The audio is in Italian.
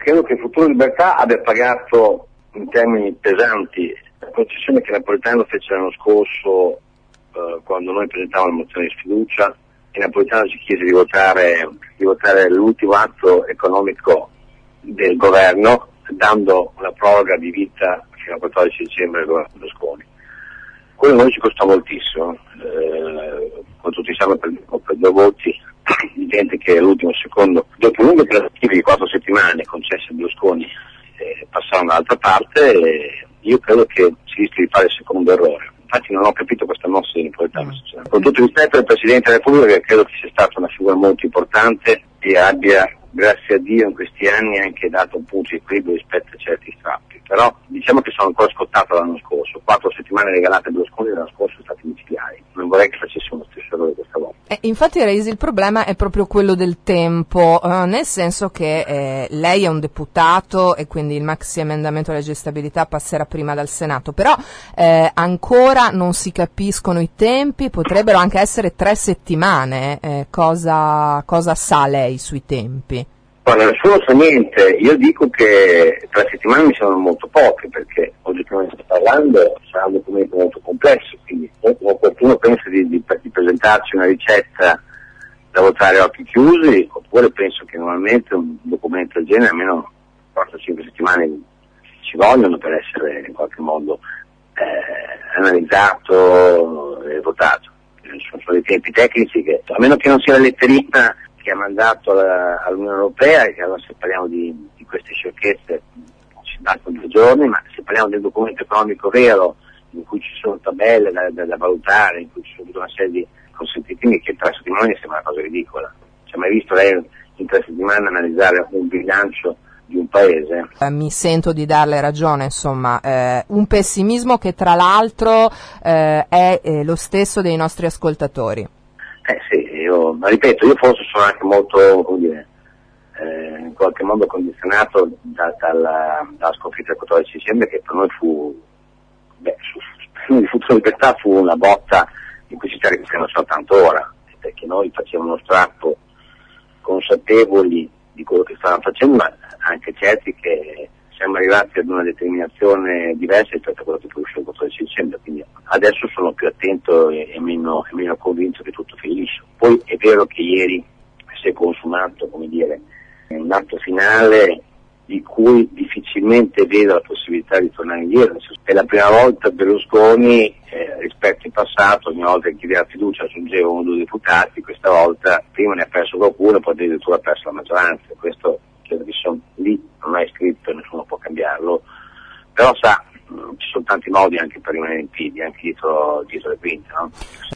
Credo che il Futuro Libertà abbia pagato in termini pesanti la concessione che Napolitano fece l'anno scorso quando noi presentavamo la mozione di sfiducia, e Napolitano ci chiese di votare l'ultimo atto economico del governo, dando una proroga di vita fino al 14 dicembre del governo Berlusconi. Quello a noi ci costò moltissimo, con tutti sanno per 2 voti, di gente che all'ultimo secondo, dopo lunghe trattative di 4 settimane concesse a Berlusconi, passarono dall'altra parte, e io credo che si rischia di fare il secondo errore. Infatti non ho capito questa mossa di Napolitano. Con tutto il rispetto al Presidente della Repubblica, che credo che sia stata una figura molto importante e abbia, grazie a Dio, in questi anni anche dato un punto di equilibrio rispetto a certi strappi. Però diciamo che sono ancora scottato l'anno scorso. 4 settimane regalate a Berlusconi l'anno scorso sono state micidiali. Non vorrei che facessimo lo stesso errore questa volta. Infatti, Reisi, il problema è proprio quello del tempo, nel senso che lei è un deputato e quindi il maxi emendamento alla legge di stabilità passerà prima dal Senato, però ancora non si capiscono i tempi, potrebbero anche essere 3 settimane, cosa sa lei sui tempi? Guarda, nessuno sa niente, io dico che 3 settimane mi sembrano molto poche, perché oggettivamente parlando sarà un documento molto complesso, quindi qualcuno pensa di presentarci una ricetta da votare a occhi chiusi, oppure penso che normalmente un documento del genere almeno 4-5 settimane ci vogliono per essere in qualche modo analizzato e votato. Sono dei tempi tecnici che, a meno che non sia la letterina che ha mandato all'Unione Europea, e che allora se parliamo di queste sciocchezze ci bastano 2 giorni, ma se parliamo del documento economico vero, in cui ci sono tabelle da valutare, in cui ci sono tutta una serie di consentitini, che 3 settimane mi sembra una cosa ridicola. Ci ha mai visto lei in 3 settimane analizzare un bilancio di un paese? Mi sento di darle ragione, insomma, un pessimismo che tra l'altro è lo stesso dei nostri ascoltatori. Sì, ma ripeto, io forse sono anche molto, come dire, in qualche modo condizionato dalla sconfitta del 14 dicembre, che per noi fu, il Futuro Libertà fu una botta in cui ci sta riuscendo soltanto ora, perché noi facevamo uno strappo consapevoli di quello che stavamo facendo, ma anche certi che siamo arrivati ad una determinazione diversa rispetto a quello che fu uscito il 14 dicembre, quindi adesso sono più attento e meno convinto che tutto finisce. Poi è vero che ieri si è consumato, come dire, un atto finale di cui difficilmente vedo la possibilità di tornare indietro. È la prima volta Berlusconi, rispetto al passato, ogni volta che chiedeva fiducia aggiungeva 1 o 2 deputati, questa volta prima ne ha perso qualcuno, poi addirittura ha perso la maggioranza. Questo credo che lì non è scritto, nessuno può cambiarlo, però ci sono tanti modi anche per rimanere in piedi, anche dietro le quinte, no?